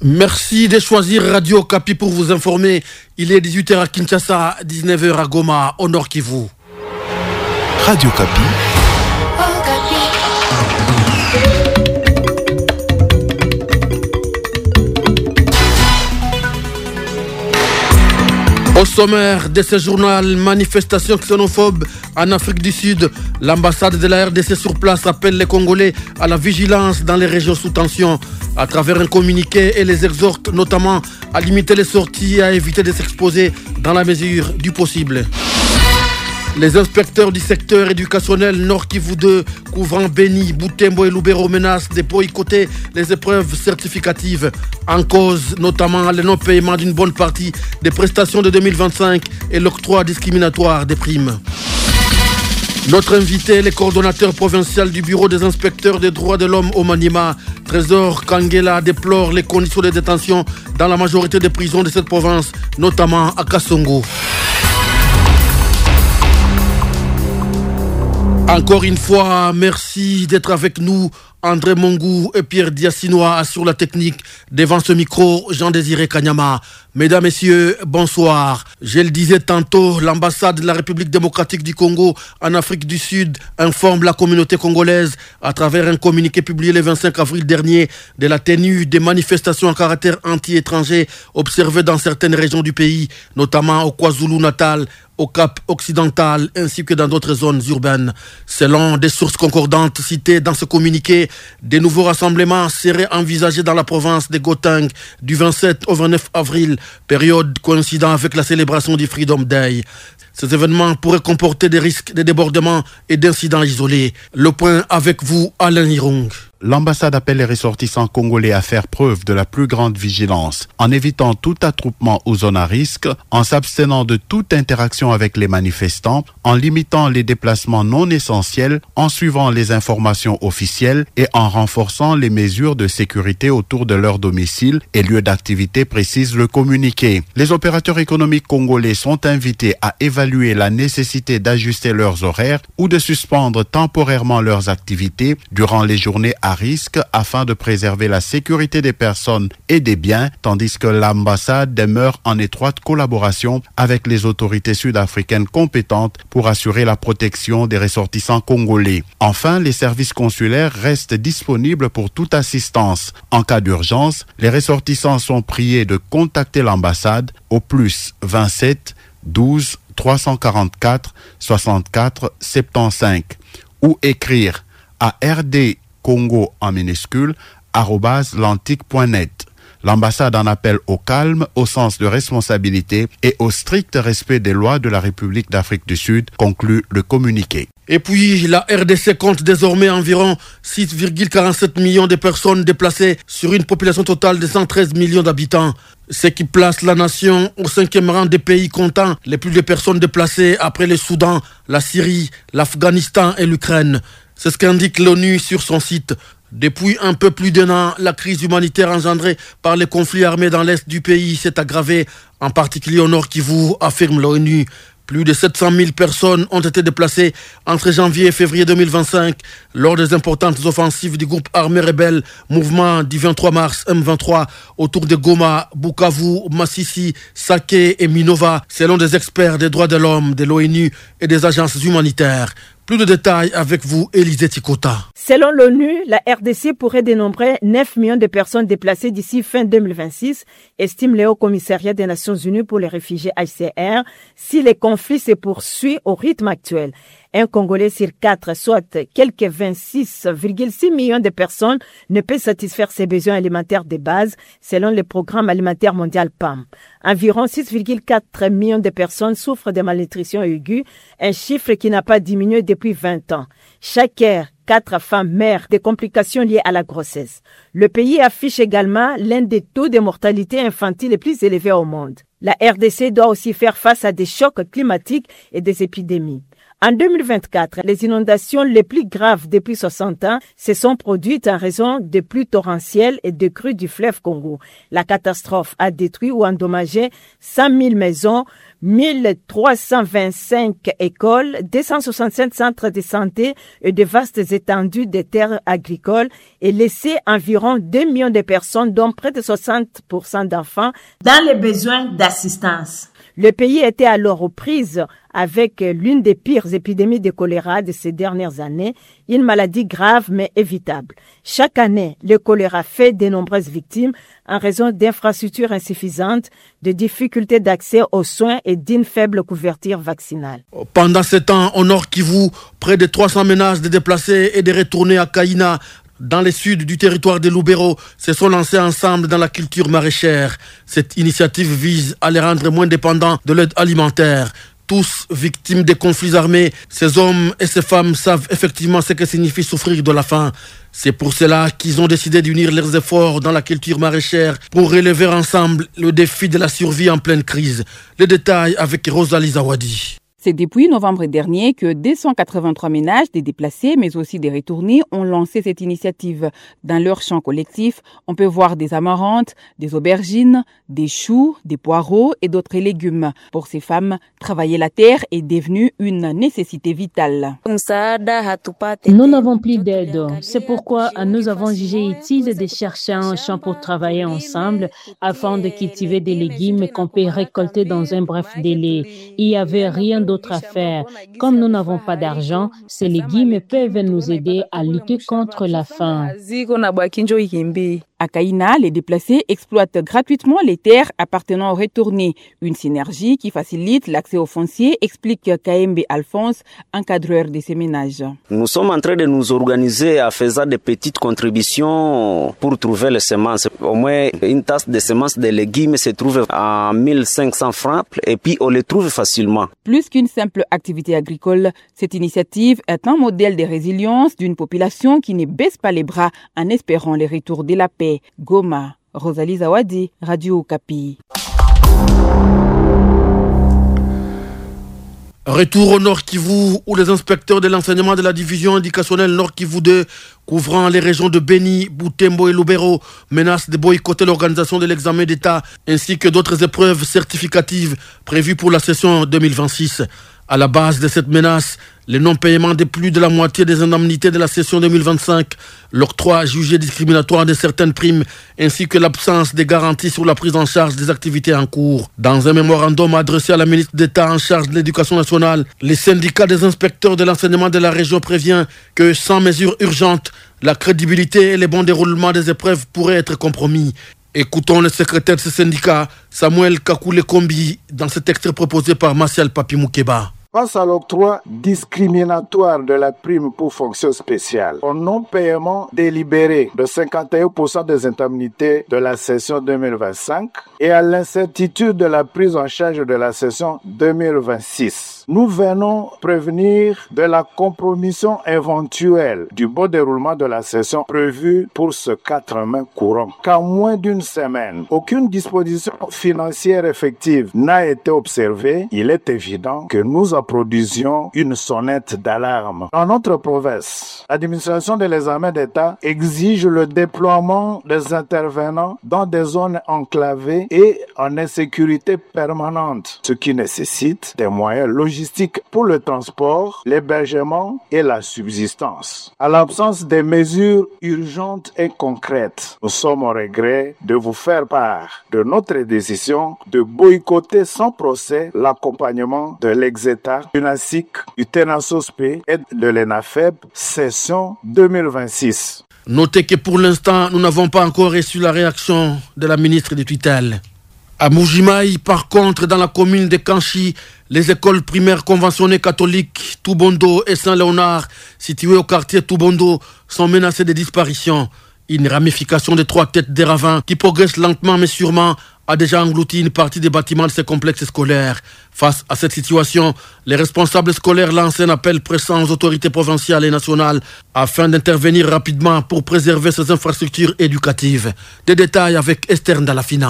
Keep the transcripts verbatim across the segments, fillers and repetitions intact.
Merci de choisir Radio Okapi pour vous informer. Il est dix-huit heures à Kinshasa, dix-neuf heures à Goma, au Nord Kivu. Radio Okapi. Au sommaire de ce journal, manifestation xénophobe en Afrique du Sud. L'ambassade de la R D C sur place appelle les Congolais à la vigilance dans les régions sous tension. À travers un communiqué, et les exhorte notamment à limiter les sorties et à éviter de s'exposer dans la mesure du possible. Les inspecteurs du secteur éducationnel Nord Kivu deux, couvrant Beni, Butembo et Lubero, menacent de boycotter les épreuves certificatives. En cause, notamment le non-paiement d'une bonne partie des prestations de deux mille vingt-cinq et l'octroi discriminatoire des primes. Notre invité, le coordonnateur provincial du bureau des inspecteurs des droits de l'homme au Maniema, Trésor Kangela, déplore les conditions de détention dans la majorité des prisons de cette province, notamment à Kasongo. Encore une fois, merci d'être avec nous. André Mongou et Pierre Diassinois assurent la technique. Devant ce micro, Jean-Désiré Kanyama. Mesdames, Messieurs, bonsoir. Je le disais tantôt, l'ambassade de la République démocratique du Congo en Afrique du Sud informe la communauté congolaise à travers un communiqué publié le vingt-cinq avril dernier de la tenue des manifestations à caractère anti-étranger observées dans certaines régions du pays, notamment au KwaZulu-Natal, au Cap occidental ainsi que dans d'autres zones urbaines. Selon des sources concordantes citées dans ce communiqué, des nouveaux rassemblements seraient envisagés dans la province de Gauteng du vingt-sept au vingt-neuf avril, période coïncidant avec la célébration du Freedom Day. Ces événements pourraient comporter des risques de débordements et d'incidents isolés. Le point avec vous, Alain Hirong. L'ambassade appelle les ressortissants congolais à faire preuve de la plus grande vigilance, en évitant tout attroupement aux zones à risque, en s'abstenant de toute interaction avec les manifestants, en limitant les déplacements non essentiels, en suivant les informations officielles et en renforçant les mesures de sécurité autour de leur domicile et lieu d'activité, précise le communiqué. Les opérateurs économiques congolais sont invités à évaluer la nécessité d'ajuster leurs horaires ou de suspendre temporairement leurs activités durant les journées à risque afin de préserver la sécurité des personnes et des biens, tandis que l'ambassade demeure en étroite collaboration avec les autorités sud-africaines compétentes pour assurer la protection des ressortissants congolais. Enfin, les services consulaires restent disponibles pour toute assistance. En cas d'urgence, les ressortissants sont priés de contacter l'ambassade au plus vingt-sept douze trois cent quarante-quatre soixante-quatre soixante-quinze ou écrire à R D Congo en minuscule, arobase lantique point net. L'ambassade en appelle au calme, au sens de responsabilité et au strict respect des lois de la République d'Afrique du Sud, conclut le communiqué. Et puis, la R D C compte désormais environ six virgule quarante-sept millions de personnes déplacées sur une population totale de cent treize millions d'habitants. Ce qui place la nation au cinquième rang des pays comptant les plus de personnes déplacées après le Soudan, la Syrie, l'Afghanistan et l'Ukraine. C'est ce qu'indique l'ONU sur son site. Depuis un peu plus d'un an, la crise humanitaire engendrée par les conflits armés dans l'est du pays s'est aggravée, en particulier au Nord Kivu, affirme l'ONU. Plus de sept cent mille personnes ont été déplacées entre janvier et février deux mille vingt-cinq lors des importantes offensives du groupe armé rebelle Mouvement du vingt-trois mars M vingt-trois autour de Goma, Bukavu, Massissi, Sake et Minova, selon des experts des droits de l'homme, de l'ONU et des agences humanitaires. Plus de détails avec vous, Élisée Tikota. Selon l'ONU, la R D C pourrait dénombrer neuf millions de personnes déplacées d'ici fin deux mille vingt-six, estime le Haut Commissariat des Nations Unies pour les réfugiés H C R, si les conflits se poursuivent au rythme actuel. Un Congolais sur quatre, soit quelques vingt-six virgule six millions de personnes, ne peut satisfaire ses besoins alimentaires de base, selon le Programme alimentaire mondial P A M. Environ six virgule quatre millions de personnes souffrent de malnutrition aiguë, un chiffre qui n'a pas diminué depuis vingt ans. Chaque heure, quatre femmes meurent des complications liées à la grossesse. Le pays affiche également l'un des taux de mortalité infantile les plus élevés au monde. La R D C doit aussi faire face à des chocs climatiques et des épidémies. En deux mille vingt-quatre, les inondations les plus graves depuis soixante ans se sont produites en raison de pluies torrentielles et de crues du fleuve Congo. La catastrophe a détruit ou endommagé cent mille maisons, mille trois cent vingt-cinq écoles, deux cent soixante-sept centres de santé et de vastes étendues de terres agricoles et laissé environ deux millions de personnes, dont près de soixante pour cent d'enfants, dans les besoins d'assistance. Le pays était alors aux prises avec l'une des pires épidémies de choléra de ces dernières années, une maladie grave mais évitable. Chaque année, le choléra fait de nombreuses victimes en raison d'infrastructures insuffisantes, de difficultés d'accès aux soins et d'une faible couverture vaccinale. Pendant ce temps, au nord Kivu, près de trois cents ménages de déplacés et de retournés à Kaina, dans le sud du territoire de Lubero, se sont lancés ensemble dans la culture maraîchère. Cette initiative vise à les rendre moins dépendants de l'aide alimentaire. Tous victimes des conflits armés, ces hommes et ces femmes savent effectivement ce que signifie souffrir de la faim. C'est pour cela qu'ils ont décidé d'unir leurs efforts dans la culture maraîchère pour relever ensemble le défi de la survie en pleine crise. Les détails avec Rosalie Zawadi. C'est depuis novembre dernier que deux cent quatre-vingt-trois ménages, des déplacés mais aussi des retournés, ont lancé cette initiative. Dans leur champ collectif, on peut voir des amarantes, des aubergines, des choux, des poireaux et d'autres légumes. Pour ces femmes, travailler la terre est devenu une nécessité vitale. Nous n'avons plus d'aide. C'est pourquoi nous avons jugé utile de chercher un champ pour travailler ensemble afin de cultiver des légumes qu'on peut récolter dans un bref délai. Il n'y avait rien d'autre à faire. Comme nous n'avons pas d'argent, ces légumes peuvent nous aider à lutter contre la faim. À Kaina, les déplacés exploitent gratuitement les terres appartenant aux retournés. Une synergie qui facilite l'accès au foncier, explique Kaembe Alphonse, encadreur de ces ménages. Nous sommes en train de nous organiser à faisant des petites contributions pour trouver les semences. Au moins, une tasse de semences de légumes se trouve à mille cinq cents francs et puis on les trouve facilement. Plus qu'une simple activité agricole, cette initiative est un modèle de résilience d'une population qui ne baisse pas les bras en espérant les retours de la paix. Goma, Rosalie Zawadi, Radio Okapi. Retour au Nord Kivu, où les inspecteurs de l'enseignement de la division indicationnelle Nord Kivu deux, couvrant les régions de Beni, Butembo et Lubero, menacent de boycotter l'organisation de l'examen d'État ainsi que d'autres épreuves certificatives prévues pour la session deux mille vingt-six. À la base de cette menace, le non-paiement de plus de la moitié des indemnités de la session deux mille vingt-cinq, l'octroi jugé discriminatoire de certaines primes, ainsi que l'absence de garanties sur la prise en charge des activités en cours. Dans un mémorandum adressé à la ministre d'État en charge de l'Éducation nationale, les syndicats des inspecteurs de l'enseignement de la région prévient que sans mesures urgentes, la crédibilité et le bon déroulement des épreuves pourraient être compromis. Écoutons le secrétaire de ce syndicat, Samuel Kakule-Kombi, dans ce texte proposé par Martial Papi Moukeba. Face à l'octroi discriminatoire de la prime pour fonction spéciale, au non-paiement délibéré de cinquante et un pour cent des indemnités de la session deux mille vingt-cinq et à l'incertitude de la prise en charge de la session deux mille vingt-six, nous venons prévenir de la compromission éventuelle du bon déroulement de la session prévue pour ce quatre mai courant. Qu'en moins d'une semaine, aucune disposition financière effective n'a été observée, il est évident que nous produisions une sonnette d'alarme. Dans notre province, l'administration de l'examen d'État exige le déploiement des intervenants dans des zones enclavées et en insécurité permanente, ce qui nécessite des moyens logistiques pour le transport, l'hébergement et la subsistance. À l'absence des mesures urgentes et concrètes, nous sommes au regret de vous faire part de notre décision de boycotter sans procès l'accompagnement de l'exéta, du NASIC, du TENASOSP et de l'ENAFEB, session deux mille vingt-six. Notez que pour l'instant, nous n'avons pas encore reçu la réaction de la ministre de tutelle. À Moujimaï, par contre, dans la commune de Kanchi, les écoles primaires conventionnées catholiques Tubondo et Saint-Léonard, situées au quartier Tubondo, sont menacées de disparition. Une ramification des trois têtes des ravins qui progresse lentement mais sûrement a déjà englouti une partie des bâtiments de ces complexes scolaires. Face à cette situation, les responsables scolaires lancent un appel pressant aux autorités provinciales et nationales afin d'intervenir rapidement pour préserver ces infrastructures éducatives. Des détails avec Esther Ndalafina.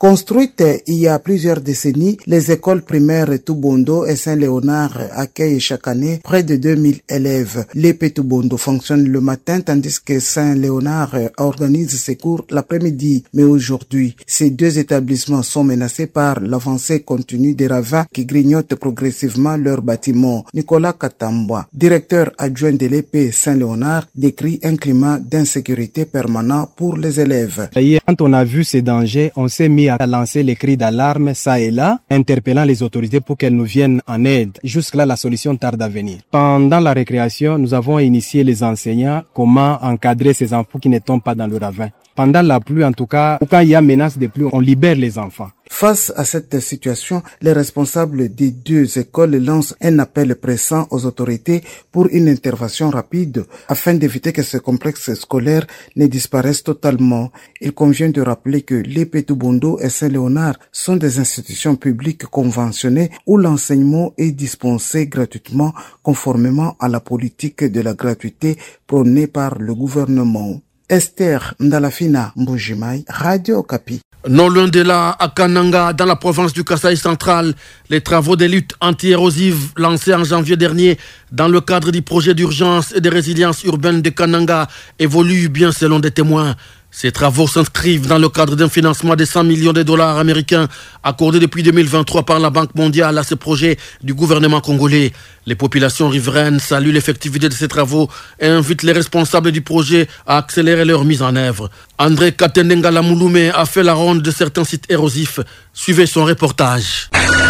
Construites il y a plusieurs décennies, les écoles primaires Tubondo et Saint-Léonard accueillent chaque année près de deux mille élèves. L'E P Tubondo fonctionne le matin tandis que Saint-Léonard organise ses cours l'après-midi. Mais aujourd'hui, ces deux établissements sont menacés par l'avancée continue des ravins qui grignotent progressivement leurs bâtiments. Nicolas Katamba, directeur adjoint de l'E P Saint-Léonard, décrit un climat d'insécurité permanent pour les élèves. Quand on a vu ces dangers, on s'est mis à lancer les cris d'alarme ça et là, interpellant les autorités pour qu'elles nous viennent en aide. Jusque-là, la solution tarde à venir. Pendant la récréation, nous avons initié les enseignants comment encadrer ces enfants qui ne tombent pas dans le ravin. Pendant la pluie, en tout cas, ou quand il y a menace de pluie, on libère les enfants. Face à cette situation, les responsables des deux écoles lancent un appel pressant aux autorités pour une intervention rapide afin d'éviter que ce complexe scolaire ne disparaisse totalement. Il convient de rappeler que l'E P Tubondo et Saint-Léonard sont des institutions publiques conventionnées où l'enseignement est dispensé gratuitement conformément à la politique de la gratuité prônée par le gouvernement. Esther Ndalafina Mbujimai, Radio Okapi. Non loin de là, à Kananga, dans la province du Kasaï central, les travaux de lutte anti-érosive lancés en janvier dernier dans le cadre du projet d'urgence et de résilience urbaine de Kananga évoluent bien selon des témoins. Ces travaux s'inscrivent dans le cadre d'un financement de cent millions de dollars américains accordé depuis deux mille vingt-trois par la Banque mondiale à ce projet du gouvernement congolais. Les populations riveraines saluent l'effectivité de ces travaux et invitent les responsables du projet à accélérer leur mise en œuvre. André Katenengala Mouloumé a fait la ronde de certains sites érosifs. Suivez son reportage.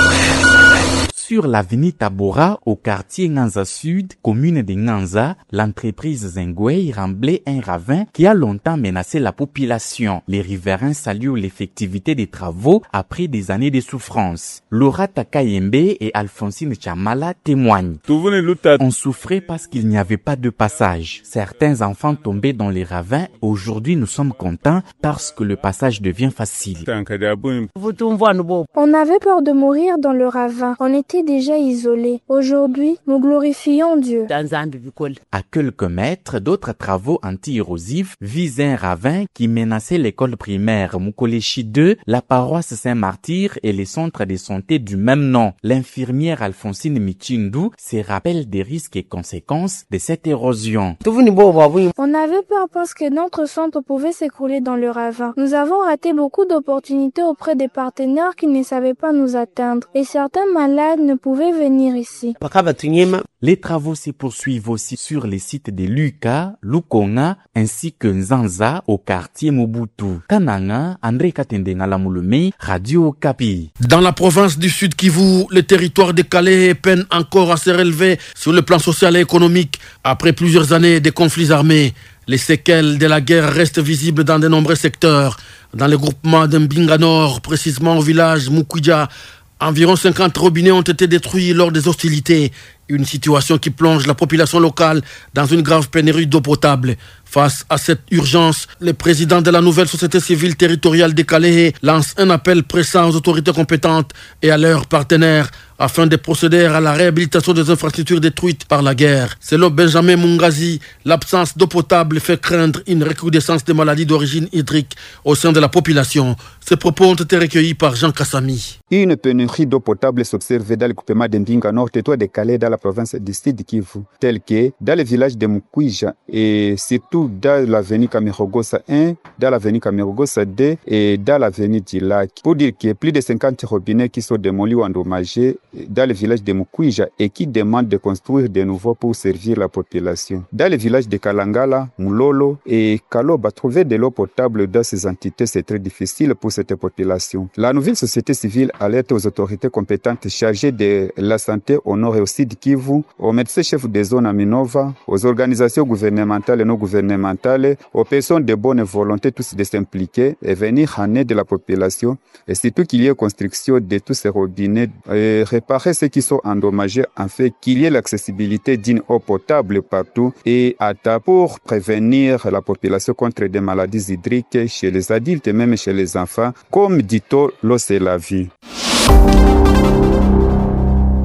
Sur l'avenue Tabora, au quartier Nganza Sud, commune de Nganza, l'entreprise Zengwei remblait un ravin qui a longtemps menacé la population. Les riverains saluent l'effectivité des travaux après des années de souffrance. Laura Takayembe et Alphonsine Chamala témoignent. On souffrait parce qu'il n'y avait pas de passage. Certains enfants tombaient dans les ravins. Aujourd'hui, nous sommes contents parce que le passage devient facile. On avait peur de mourir dans le ravin. On était déjà isolés. Aujourd'hui, nous glorifions Dieu. À quelques mètres, d'autres travaux anti-érosifs visaient un ravin qui menaçait l'école primaire Mukoleshi deux, la paroisse Saint-Martyr et les centres de santé du même nom. L'infirmière Alphonsine Michindu se rappelle des risques et conséquences de cette érosion. On avait peur parce que notre centre pouvait s'écrouler dans le ravin. Nous avons raté beaucoup d'opportunités auprès des partenaires qui ne savaient pas nous atteindre et certains malades ne pouvaient venir ici. Les travaux se poursuivent aussi sur les sites de Luka, Lukonga ainsi que Nzanza au quartier Mobutu. Kananga, André Katendengala Mouloumé, Radio Okapi. Dans la province du Sud Kivu, le territoire de Calais peine encore à se relever sur le plan social et économique après plusieurs années de conflits armés. Les séquelles de la guerre restent visibles dans de nombreux secteurs. Dans le groupement de Mbinga Nord, précisément au village Mukwidja, environ cinquante robinets ont été détruits lors des hostilités. Une situation qui plonge la population locale dans une grave pénurie d'eau potable. Face à cette urgence, le président de la nouvelle société civile territoriale de Calais lance un appel pressant aux autorités compétentes et à leurs partenaires afin de procéder à la réhabilitation des infrastructures détruites par la guerre. Selon Benjamin Mungazi, l'absence d'eau potable fait craindre une recrudescence des maladies d'origine hydrique au sein de la population. Ces propos ont été recueillis par Jean Kassami. Une pénurie d'eau potable s'observe dans le groupement de Mbinga Nord, territoire de Calais, dans la province du Sud Kivu, tel que dans le village de Mukwidja et surtout dans l'avenue Kamirogosa un, dans l'avenue Kamirogosa deux et dans l'avenue du Lac. Pour dire qu'il y a plus de cinquante robinets qui sont démolis ou endommagés dans le village de Mukwidja et qui demandent de construire de nouveaux pour servir la population. Dans le village de Kalangala, Mulolo et Kaloba, trouver de l'eau potable dans ces entités, c'est très difficile pour cette population. La nouvelle société civile alerte aux autorités compétentes chargées de la santé au nord et au sud Kivu, aux médecins chefs de zone à Minova, aux organisations gouvernementales et non gouvernementales, aux personnes de bonne volonté tous de s'impliquer et venir en aide de la population et surtout qu'il y ait construction de tous ces robinets et réparer ceux qui sont endommagés en fait qu'il y ait l'accessibilité d'une eau potable partout et à ta pour prévenir la population contre des maladies hydriques chez les adultes et même chez les enfants. Comme dit-on, l'eau c'est la vie.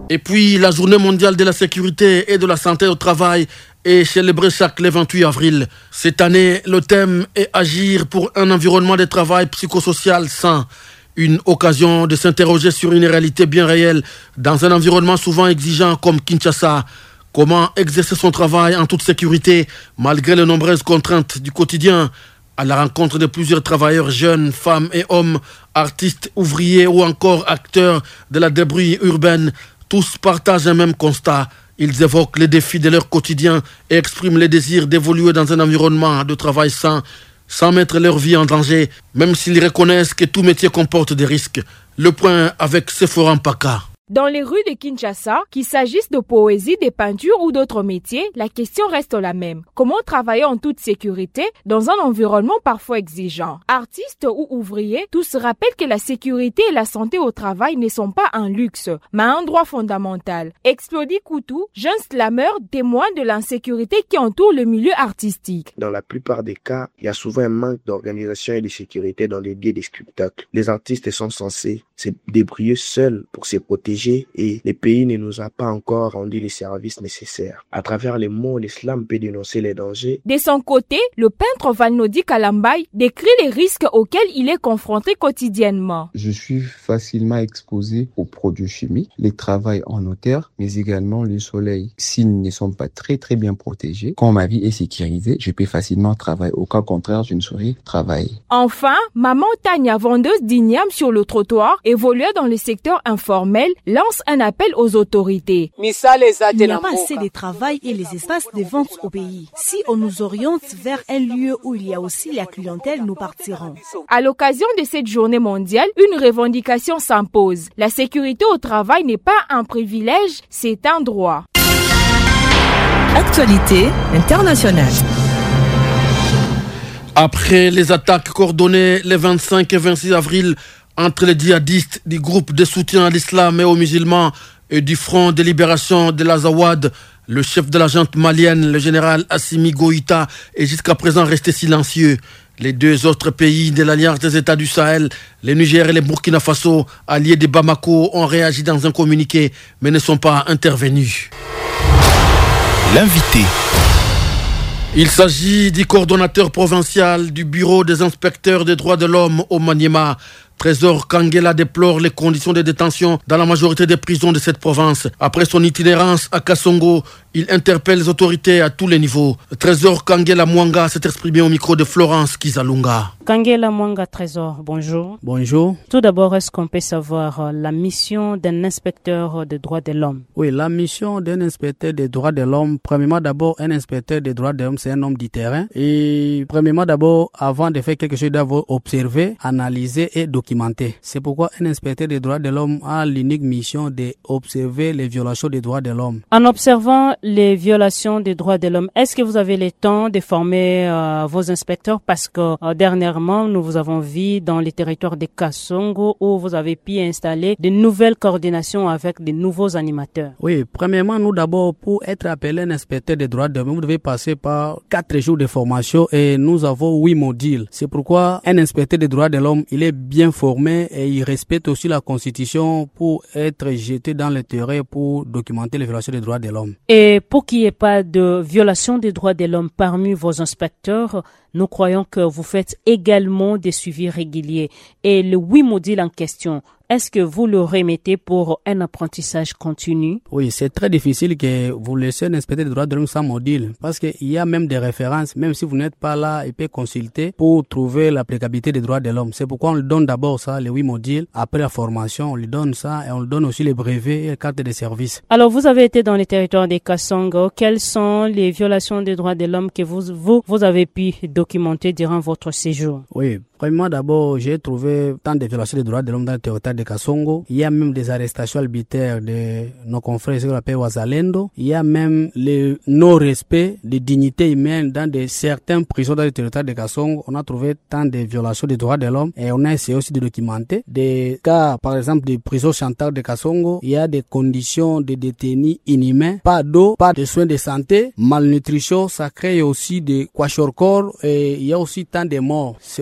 Et puis, la journée mondiale de la sécurité et de la santé au travail est célébrée chaque le vingt-huit avril. Cette année, le thème est agir pour un environnement de travail psychosocial sain. Une occasion de s'interroger sur une réalité bien réelle dans un environnement souvent exigeant comme Kinshasa. Comment exercer son travail en toute sécurité malgré les nombreuses contraintes du quotidien? À la rencontre de plusieurs travailleurs jeunes, femmes et hommes, artistes, ouvriers ou encore acteurs de la débrouille urbaine, tous partagent un même constat. Ils évoquent les défis de leur quotidien et expriment le désir d'évoluer dans un environnement de travail sain, sans mettre leur vie en danger, même s'ils reconnaissent que tout métier comporte des risques. Le point avec Sephora Mpaka. Dans les rues de Kinshasa, qu'il s'agisse de poésie, de peinture ou d'autres métiers, la question reste la même. Comment travailler en toute sécurité dans un environnement parfois exigeant? Artistes ou ouvriers, tous rappellent que la sécurité et la santé au travail ne sont pas un luxe, mais un droit fondamental. Explodi Koutou, jeune slammer, témoigne de l'insécurité qui entoure le milieu artistique. Dans la plupart des cas, il y a souvent un manque d'organisation et de sécurité dans les lieux des spectacles. Les artistes sont censés se débrouiller seuls pour se protéger et le pays ne nous a pas encore rendu les services nécessaires. À travers les mots, l'islam peut dénoncer les dangers. De son côté, le peintre Valnodi Kalambay décrit les risques auxquels il est confronté quotidiennement. Je suis facilement exposé aux produits chimiques, les travails en hauteur, mais également le soleil. S'ils ne sont pas très très bien protégés, quand ma vie est sécurisée, je peux facilement travailler. Au cas contraire, je ne saurais travailler. Enfin, Maman Tania, vendeuse d'igname sur le trottoir, évoluant dans le secteur informel, lance un appel aux autorités. Il n'y a pas assez de travail et les espaces de vente au pays. Si on nous oriente vers un lieu où il y a aussi la clientèle, nous partirons. À l'occasion de cette journée mondiale, une revendication s'impose. La sécurité au travail n'est pas un privilège, c'est un droit. Actualité internationale. Après les attaques coordonnées les vingt-cinq et vingt-six avril entre les djihadistes du groupe de soutien à l'islam et aux musulmans et du Front de libération de l'Azawad, le chef de la junte malienne, le général Assimi Goïta, est jusqu'à présent resté silencieux. Les deux autres pays de l'Alliance des États du Sahel, le Niger et le Burkina Faso, alliés de Bamako, ont réagi dans un communiqué, mais ne sont pas intervenus. L'invité. Il s'agit du coordonnateur provincial du bureau des inspecteurs des droits de l'homme au Maniema. Trésor Kangela déplore les conditions de détention dans la majorité des prisons de cette province. Après son itinérance à Kasongo, il interpelle les autorités à tous les niveaux. Trésor Kangela Mwanga s'est exprimé au micro de Florence Kizalunga. Kangela Mwanga Trésor, bonjour. Bonjour. Tout d'abord, est-ce qu'on peut savoir la mission d'un inspecteur des droits de l'homme? Oui, la mission d'un inspecteur des droits de l'homme, premièrement d'abord, un inspecteur des droits de l'homme, c'est un homme du terrain. Et premièrement d'abord, avant de faire quelque chose, il doit observer, analyser et documenter. C'est pourquoi un inspecteur des droits de l'homme a l'unique mission d'observer les violations des droits de l'homme. En observant les violations des droits de l'homme, est-ce que vous avez le temps de former euh, vos inspecteurs? Parce que euh, dernièrement, nous vous avons vu dans les territoires de Kasongo où vous avez pu installer de nouvelles coordinations avec de nouveaux animateurs. Oui, premièrement, nous d'abord, pour être appelé un inspecteur des droits de l'homme, vous devez passer par quatre jours de formation et nous avons huit modules. C'est pourquoi un inspecteur des droits de l'homme, il est bien formé et il respecte aussi la Constitution pour être jeté dans le terrain pour documenter les violations des droits de l'homme. Et pour qu'il n'y ait pas de violation des droits de l'homme parmi vos inspecteurs, nous croyons que vous faites également des suivis réguliers. Et le huit modules en question, est-ce que vous le remettez pour un apprentissage continu? Oui, c'est très difficile que vous laissez un inspecteur des droits de l'homme sans module parce qu'il y a même des références, même si vous n'êtes pas là, il peut consulter pour trouver l'applicabilité des droits de l'homme. C'est pourquoi on lui donne d'abord ça, les huit modules. Après la formation, on lui donne ça et on lui donne aussi les brevets et les cartes de service. Alors, vous avez été dans les territoires des Kasongo. Quelles sont les violations des droits de l'homme que vous, vous, vous avez pu documenter durant votre séjour? Oui. Premièrement, d'abord, j'ai trouvé tant de violations des droits de l'homme dans le territoire de Kasongo. Il y a même des arrestations arbitraires de nos confrères, ce qu'on appelle Wazalendo. Il y a même le non-respect de dignité humaine dans de certaines prisons dans le territoire de Kasongo. On a trouvé tant de violations des droits de l'homme et on a essayé aussi de documenter des cas, par exemple, des prisons Chantal de Kasongo. Il y a des conditions de détenus inhumains, pas d'eau, pas de soins de santé, malnutrition, ça crée aussi des kwashiorkor et il y a aussi tant de morts. C'est pourquoi nous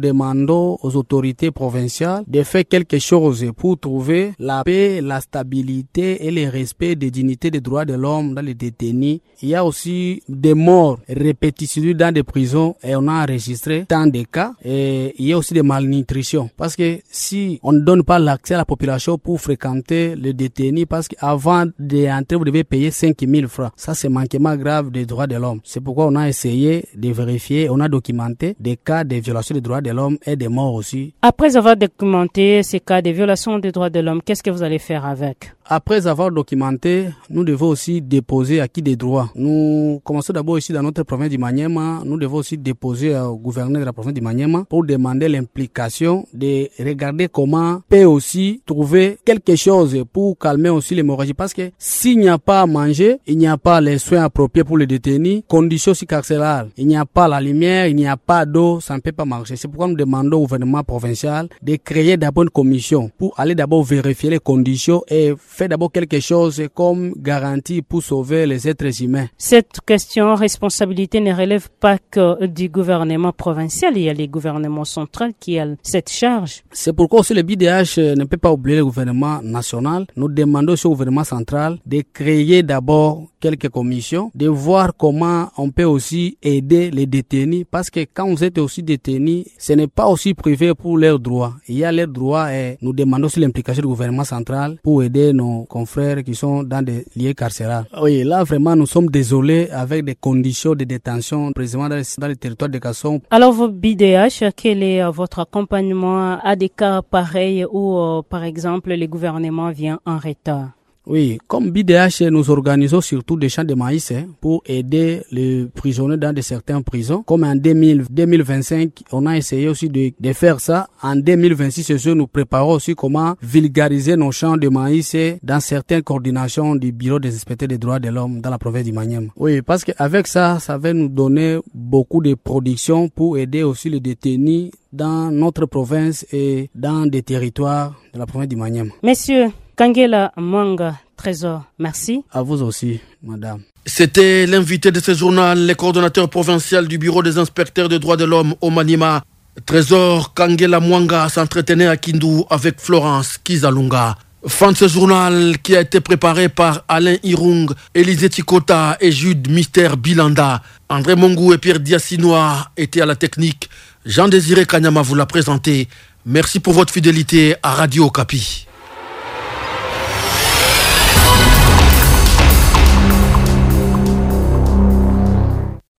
demandons aux autorités provinciales de faire quelque chose pour trouver la paix, la stabilité et le respect des dignités des droits de l'homme dans les détenus. Il y a aussi des morts répétitives dans des prisons et on a enregistré tant de cas. Et il y a aussi des malnutritions. Parce que si on ne donne pas l'accès à la population pour fréquenter les détenus, parce qu'avant d'entrer, vous devez payer cinq mille francs. Ça, c'est manquement grave des droits de l'homme. C'est pourquoi on a essayé de vérifier, on a documenté des cas de violation des droits de l'homme et des morts aussi. Après avoir documenté ces cas de violation des droits de l'homme, qu'est-ce que vous allez faire avec? Après avoir documenté, nous devons aussi déposer acquis des droits. Nous commençons d'abord ici dans notre province du Maniema. Nous devons aussi déposer au gouverneur de la province du Maniema pour demander l'implication de regarder comment peut aussi trouver quelque chose pour calmer aussi l'hémorragie. Parce que s'il n'y a pas à manger, il n'y a pas les soins appropriés pour les détenus, conditions aussi carcérales, il n'y a pas la lumière, il n'y a pas d'eau, ça ne peut pas marcher. C'est pourquoi nous demandons au gouvernement provincial de créer d'abord une commission pour aller d'abord vérifier les conditions et faire d'abord quelque chose comme garantie pour sauver les êtres humains. Cette question responsabilité ne relève pas que du gouvernement provincial, il y a les gouvernements centraux qui ont cette charge. C'est pourquoi aussi le B D H ne peut pas oublier le gouvernement national. Nous demandons aussi au gouvernement central de créer d'abord quelques commissions, de voir comment on peut aussi aider les détenus, parce que quand vous êtes aussi détenus, ce n'est pas aussi privé pour leurs droits. Il y a leurs droits et nous demandons aussi l'implication du gouvernement central pour aider nos confrères qui sont dans des lieux carcérales. Oui, là vraiment nous sommes désolés avec des conditions de détention précisément dans les, dans les territoires de Kasson. Alors vos B D H, quel est votre accompagnement à des cas pareils où euh, par exemple le gouvernement vient en retard? Oui, comme B D H, nous organisons surtout des champs de maïs hein, pour aider les prisonniers dans de certaines prisons. Comme en deux mille, deux mille vingt-cinq, on a essayé aussi de, de faire ça. En deux mille vingt-six, nous préparons aussi comment vulgariser nos champs de maïs dans certaines coordinations du Bureau des inspecteurs des droits de l'homme dans la province du Maniema. Oui, parce qu'avec ça, ça va nous donner beaucoup de production pour aider aussi les détenus dans notre province et dans des territoires de la province du Maniema. Messieurs, Kangela Mwanga, Trésor, merci. À vous aussi, madame. C'était l'invité de ce journal, le coordonnateur provincial du Bureau des inspecteurs des droits de l'homme au Maniema. Trésor Kangela Mwanga s'entretenait à Kindu avec Florence Kizalunga. Fin de ce journal qui a été préparé par Alain Irung, Élisée Tikota et Jude Mister Bilanda. André Mongou et Pierre Diassinois étaient à la technique. Jean-Désiré Kanyama vous l'a présenté. Merci pour votre fidélité à Radio Okapi.